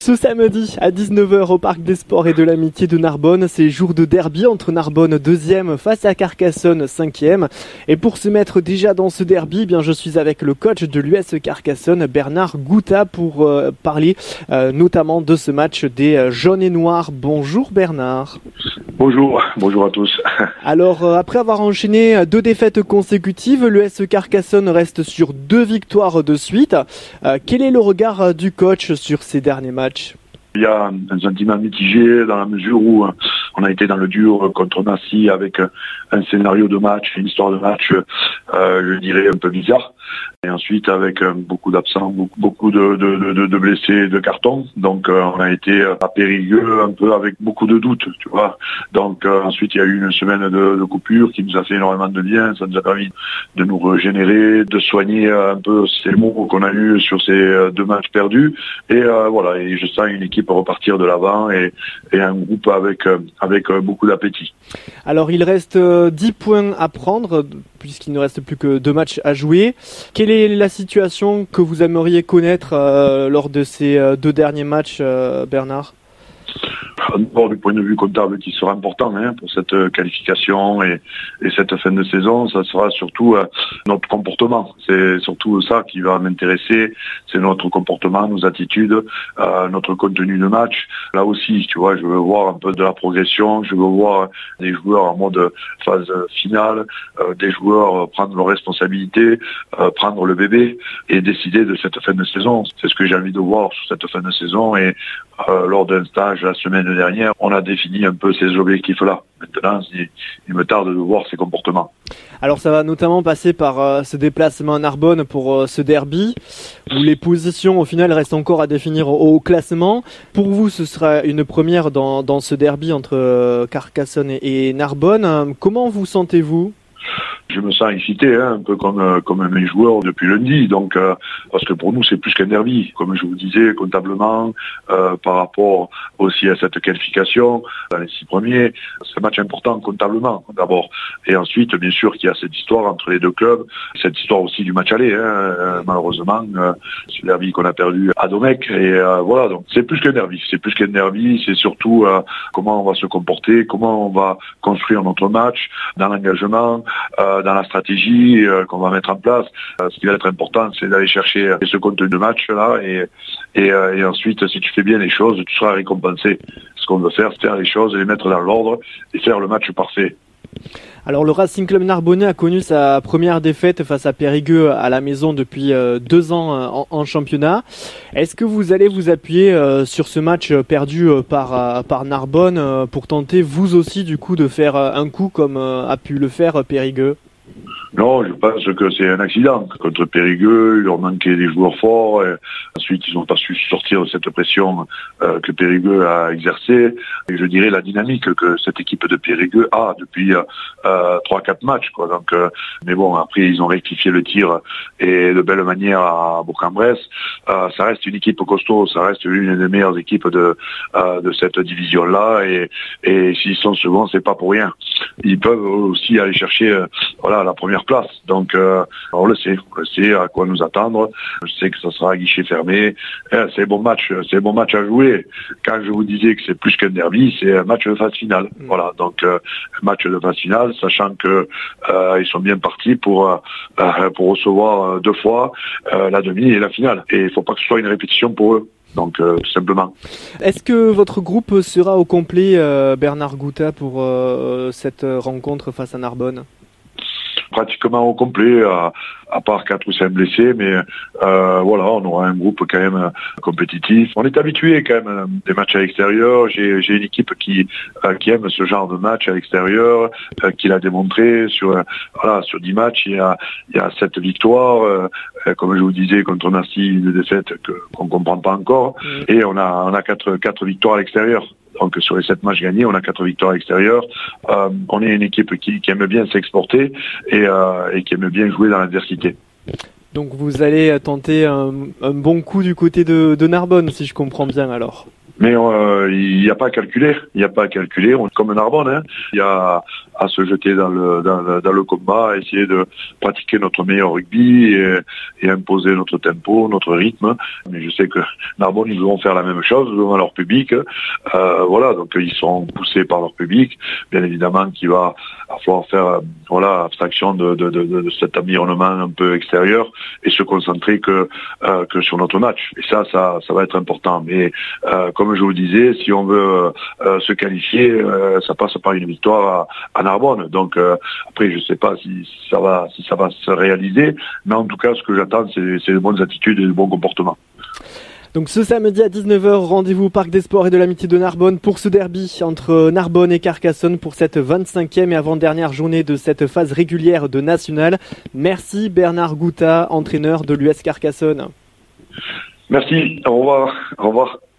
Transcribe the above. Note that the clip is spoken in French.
Ce samedi à 19h au Parc des Sports et de l'Amitié de Narbonne, c'est jour de derby entre Narbonne 2e face à Carcassonne 5e. Et pour se mettre déjà dans ce derby, eh bien je suis avec le coach de l'US Carcassonne, Bernard Gouta, pour parler notamment de ce match des jaunes et noirs. Bonjour Bernard. Bonjour à tous. Alors après avoir enchaîné 2 défaites consécutives, l'US Carcassonne reste sur 2 victoires de suite. Quel est le regard du coach sur ces derniers matchs ? Il y a un sentiment mitigé dans la mesure où on a été dans le dur contre Nancy avec un scénario de match, une histoire de match, je dirais un peu bizarre. Et ensuite avec beaucoup d'absents, beaucoup de blessés, de cartons. Donc on a été à Périgueux un peu avec beaucoup de doutes, tu vois. Donc ensuite il y a eu une semaine de coupure qui nous a fait énormément de bien. Ça nous a permis de nous régénérer, de soigner un peu ces mots qu'on a eu sur ces 2 matchs perdus. Et voilà, et je sens une équipe repartir de l'avant et un groupe avec beaucoup d'appétit. Alors il reste 10 points à prendre puisqu'il ne reste plus que 2 matchs à jouer. Quelle est la situation que vous aimeriez connaître lors de ces 2 derniers matchs, Bernard ? D'abord du point de vue comptable qui sera important pour cette qualification et cette fin de saison, ça sera surtout notre comportement. C'est surtout ça qui va m'intéresser, c'est notre comportement, nos attitudes, notre contenu de match. Là aussi, tu vois, je veux voir un peu de la progression, je veux voir des joueurs en mode phase finale, des joueurs prendre leurs responsabilités, prendre le bébé et décider de cette fin de saison. C'est ce que j'ai envie de voir sur cette fin de saison et lors d'un stage la semaine dernière, on a défini un peu ces objectifs-là. Maintenant, il me tarde de voir ces comportements. Alors ça va notamment passer par ce déplacement à Narbonne pour ce derby, où les positions au final restent encore à définir au classement. Pour vous, ce sera une première dans ce derby entre Carcassonne et Narbonne. Comment vous sentez-vous ? Je me sens excité, un peu comme mes joueurs depuis lundi, donc parce que pour nous c'est plus qu'un derby, comme je vous disais, comptablement, par rapport aussi à cette qualification dans les 6 premiers, c'est un match important comptablement d'abord, et ensuite bien sûr qu'il y a cette histoire entre les 2 clubs, cette histoire aussi du match aller, malheureusement, ce derby qu'on a perdu à Domecq, et voilà, donc c'est plus qu'un derby, c'est surtout comment on va se comporter, comment on va construire notre match, dans l'engagement, dans la stratégie qu'on va mettre en place. Ce qui va être important, c'est d'aller chercher ce contenu de match-là et ensuite, si tu fais bien les choses, tu seras récompensé. Ce qu'on veut faire, c'est faire les choses, les mettre dans l'ordre et faire le match parfait. Alors le Racing Club Narbonnais a connu sa première défaite face à Périgueux à la maison depuis 2 ans en championnat. Est-ce que vous allez vous appuyer sur ce match perdu par Narbonne pour tenter vous aussi du coup de faire un coup comme a pu le faire Périgueux ? Non, je pense que c'est un accident. Contre Périgueux, il leur manquait des joueurs forts. Et ensuite, ils n'ont pas su sortir de cette pression que Périgueux a exercée. Et je dirais la dynamique que cette équipe de Périgueux a depuis 3-4 matchs, quoi. Donc, mais bon, après, ils ont rectifié le tir et de belle manière à Bourg-en-Bresse. Ça reste une équipe costaud, ça reste une des meilleures équipes de cette division-là. Et s'ils sont seconds, c'est pas pour rien. Ils peuvent aussi aller chercher la première place. Donc on le sait à quoi nous attendre. Je sais que ça sera à guichet fermé. C'est un bon match à jouer. Quand je vous disais que c'est plus qu'un derby, c'est un match de phase finale. Voilà, donc un match de phase finale, sachant que ils sont bien partis pour recevoir 2 fois la demi et la finale. Et il faut pas que ce soit une répétition pour eux. Donc tout simplement. Est-ce que votre groupe sera au complet, Bernard Gouta, pour cette rencontre face à Narbonne ? Pratiquement au complet, à part 4 ou 5 blessés, mais on aura un groupe quand même compétitif. On est habitué quand même des matchs à l'extérieur. J'ai une équipe qui aime ce genre de match à l'extérieur, qui l'a démontré sur 10 matchs. Il y a 7 victoires, comme je vous disais, contre Nancy, une défaite qu'on comprend pas encore, et on a 4 victoires à l'extérieur. Donc sur les 7 matchs gagnés, on a 4 victoires à l'extérieur. On est une équipe qui aime bien s'exporter et qui aime bien jouer dans l'adversité. Donc vous allez tenter un bon coup du côté de Narbonne, si je comprends bien alors. Mais il n'y a pas à calculer. Il n'y a pas à calculer. On est comme Narbonne. Hein. Il y a à se jeter dans le combat, essayer de pratiquer notre meilleur rugby et imposer notre tempo, notre rythme. Mais je sais que Narbonne, ils vont faire la même chose devant leur public. Voilà, donc ils sont poussés par leur public. Bien évidemment qu'il va falloir faire abstraction de cet environnement un peu extérieur et se concentrer que sur notre match. Et ça va être important. Mais comme je vous le disais, si on veut se qualifier, ça passe par une victoire à Narbonne. Donc après, je ne sais pas si ça va se réaliser, mais en tout cas, ce que j'attends, c'est de bonnes attitudes et de bons comportements. Donc ce samedi à 19h, rendez-vous au Parc des Sports et de l'Amitié de Narbonne pour ce derby entre Narbonne et Carcassonne pour cette 25e et avant-dernière journée de cette phase régulière de National. Merci Bernard Gouta, entraîneur de l'US Carcassonne. Merci, au revoir.